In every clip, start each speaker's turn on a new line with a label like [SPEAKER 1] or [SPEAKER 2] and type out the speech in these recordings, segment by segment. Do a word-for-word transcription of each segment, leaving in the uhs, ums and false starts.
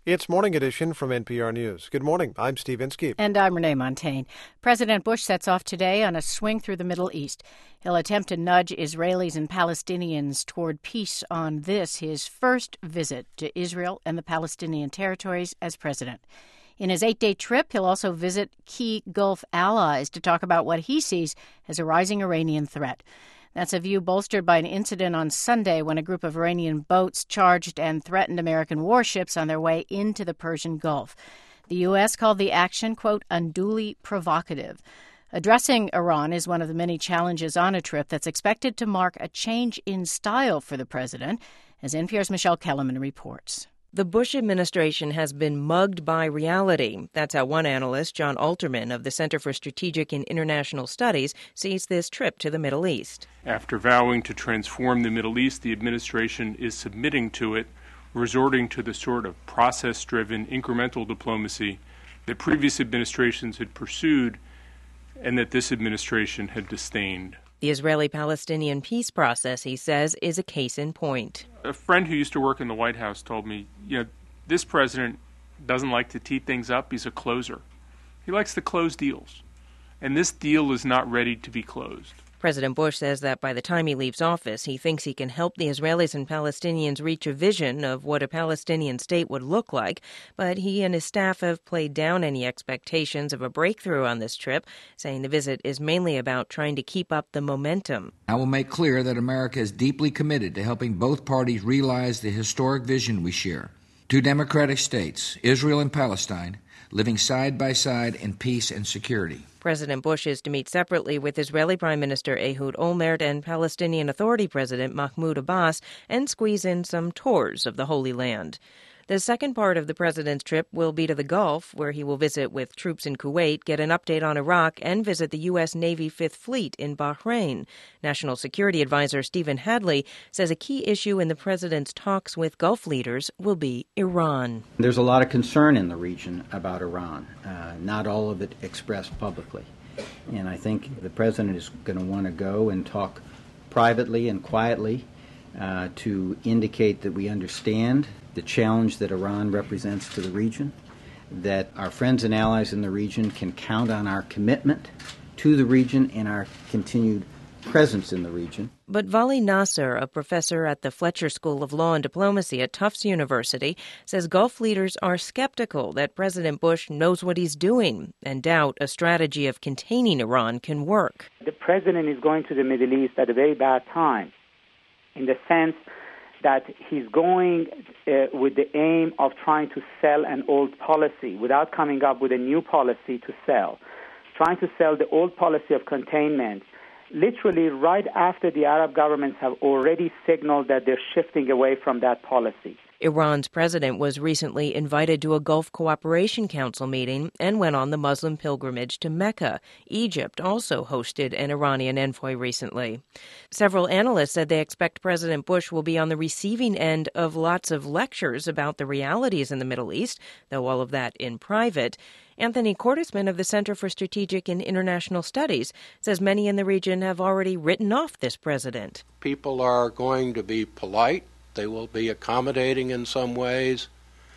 [SPEAKER 1] It's Morning Edition from N P R News. Good morning. I'm Steve Inskeep.
[SPEAKER 2] And I'm Renee Montagne. President Bush sets off today on a swing through the Middle East. He'll attempt to nudge Israelis and Palestinians toward peace on this, his first visit to Israel and the Palestinian territories as president. In his eight-day trip, he'll also visit key Gulf allies to talk about what he sees as a rising Iranian threat. That's a view bolstered by an incident on Sunday when a group of Iranian boats charged and threatened American warships on their way into the Persian Gulf. The U S called the action, quote, unduly provocative. Addressing Iran is one of the many challenges on a trip that's expected to mark a change in style for the president, as N P R's Michelle Kellerman reports.
[SPEAKER 3] The Bush administration has been mugged by reality. That's how one analyst, John Alterman of the Center for Strategic and International Studies, sees this trip to the Middle East.
[SPEAKER 4] After vowing to transform the Middle East, the administration is submitting to it, resorting to the sort of process-driven incremental diplomacy that previous administrations had pursued and that this administration had disdained.
[SPEAKER 3] The Israeli-Palestinian peace process, he says, is a case in point.
[SPEAKER 4] A friend who used to work in the White House told me, you know, this president doesn't like to tee things up. He's a closer. He likes to close deals. And this deal is not ready to be closed.
[SPEAKER 3] President Bush says that by the time he leaves office, he thinks he can help the Israelis and Palestinians reach a vision of what a Palestinian state would look like. But he and his staff have played down any expectations of a breakthrough on this trip, saying the visit is mainly about trying to keep up the momentum.
[SPEAKER 5] I will make clear that America is deeply committed to helping both parties realize the historic vision we share. Two democratic states, Israel and Palestine, living side by side in peace and security.
[SPEAKER 3] President Bush is to meet separately with Israeli Prime Minister Ehud Olmert and Palestinian Authority President Mahmoud Abbas and squeeze in some tours of the Holy Land. The second part of the president's trip will be to the Gulf, where he will visit with troops in Kuwait, get an update on Iraq, and visit the U S. Navy Fifth Fleet in Bahrain. National Security Advisor Stephen Hadley says a key issue in the president's talks with Gulf leaders will be Iran.
[SPEAKER 6] There's a lot of concern in the region about Iran, uh, not all of it expressed publicly. And I think the president is going to want to go and talk privately and quietly uh, to indicate that we understand the challenge that Iran represents to the region, that our friends and allies in the region can count on our commitment to the region and our continued presence in the region.
[SPEAKER 3] But Vali Nasser, a professor at the Fletcher School of Law and Diplomacy at Tufts University, says Gulf leaders are skeptical that President Bush knows what he's doing and doubt a strategy of containing Iran can work.
[SPEAKER 7] The president is going to the Middle East at a very bad time, in the sense that he's going uh, with the aim of trying to sell an old policy without coming up with a new policy to sell, trying to sell the old policy of containment, literally right after the Arab governments have already signaled that they're shifting away from that policy.
[SPEAKER 3] Iran's president was recently invited to a Gulf Cooperation Council meeting and went on the Muslim pilgrimage to Mecca. Egypt also hosted an Iranian envoy recently. Several analysts said they expect President Bush will be on the receiving end of lots of lectures about the realities in the Middle East, though all of that in private. Anthony Cordesman of the Center for Strategic and International Studies says many in the region have already written off this president.
[SPEAKER 8] People are going to be polite. They will be accommodating in some ways,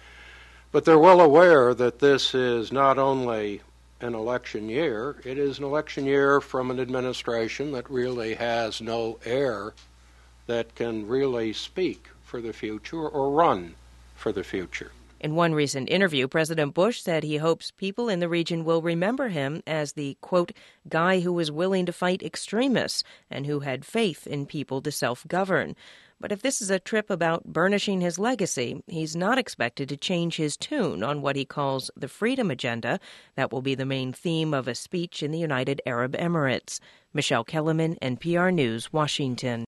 [SPEAKER 8] but they're well aware that this is not only an election year, it is an election year from an administration that really has no air that can really speak for the future or run for the future.
[SPEAKER 3] In one recent interview, President Bush said he hopes people in the region will remember him as the, quote, guy who was willing to fight extremists and who had faith in people to self-govern. But if this is a trip about burnishing his legacy, he's not expected to change his tune on what he calls the freedom agenda. That will be the main theme of a speech in the United Arab Emirates. Michelle Kellerman, N P R News, Washington.